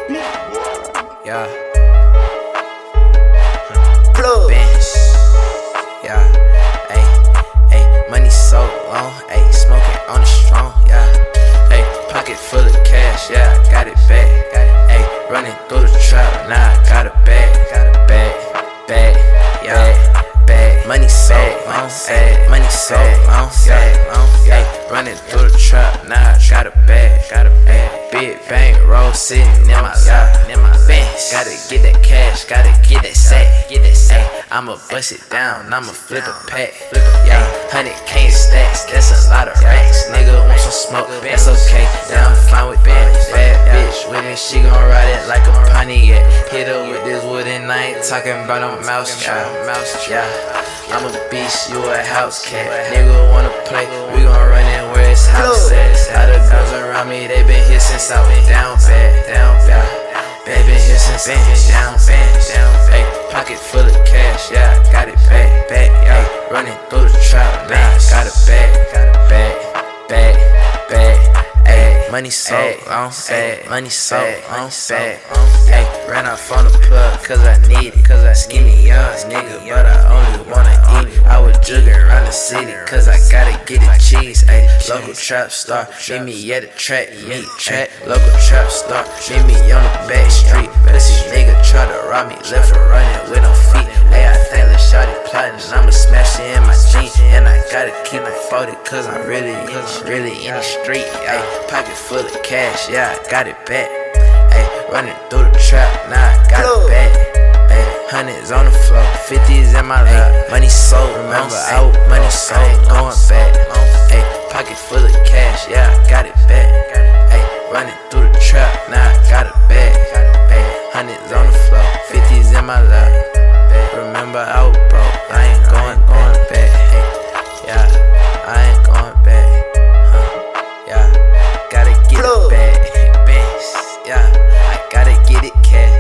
Yeah. Bench. Yeah. Ayy, money so long. Ayy, smoking on the strong. Yeah. Ayy, pocket full of cash. Yeah, got it back. Ayy, running through the trap. Nah, I got a bag. Bag. Yeah. Bag. Money so long. Ayy, money so long. Ayy, running through the trap. Nah, I got a bag. Ayy, big bank roll sitting in my lap. Bench. Gotta get that cash. Gotta get that sack. Ayy, I'ma bust it down. I'ma flip a pack. Yeah, 100K stacks. That's a lot of racks. Nigga want some smoke. That's okay. Yeah, I'm fine with that. Bad bitch with me. She gon' ride it like a Pontiac. Hit her with this wooden night. Talking about a mouse trap. Yeah, I'm a beast. You a house cat. Nigga wanna play. We gon' run in where it's house at. All the girls around me, they been here since I was down bad. They been here since I was down bad. Ayy, pocket full of cash. Yeah, got it back. Ayy, running through the trap. Nah, got a bag. Ayy, money so long. Ayy, money so long. Ayy, ran off on the plug cause I need it. Skinny young nigga, but I only wanna eat. I was jugging around the city cause I gotta get the cheese. Ayy, local trap star, meet me at the track. Local trap star, meet me on the back street. Pussy nigga try to rob me, left and running with no feet. Ayy, I think the shawty plotting, I'ma smash it in my jeans. And I gotta keep it folded cause I'm really in the street. Ayy, pocket full of cash, yeah, I got it back. Ayy, running through the trap, nah, I got it back. Ayy, hundreds on the floor, 50s in my lap. Money sold, remember out, money sold, going back. Ayy, pocket full of cash, yeah, I got it back. Ayy, running through the trap, nah, I got it back. Ayy, hundreds on the floor, 50s in my lap. Remember out, bro, I ain't going back. Yeah, I ain't going back. Yeah, gotta get it back. Bench, yeah, I gotta get it cash.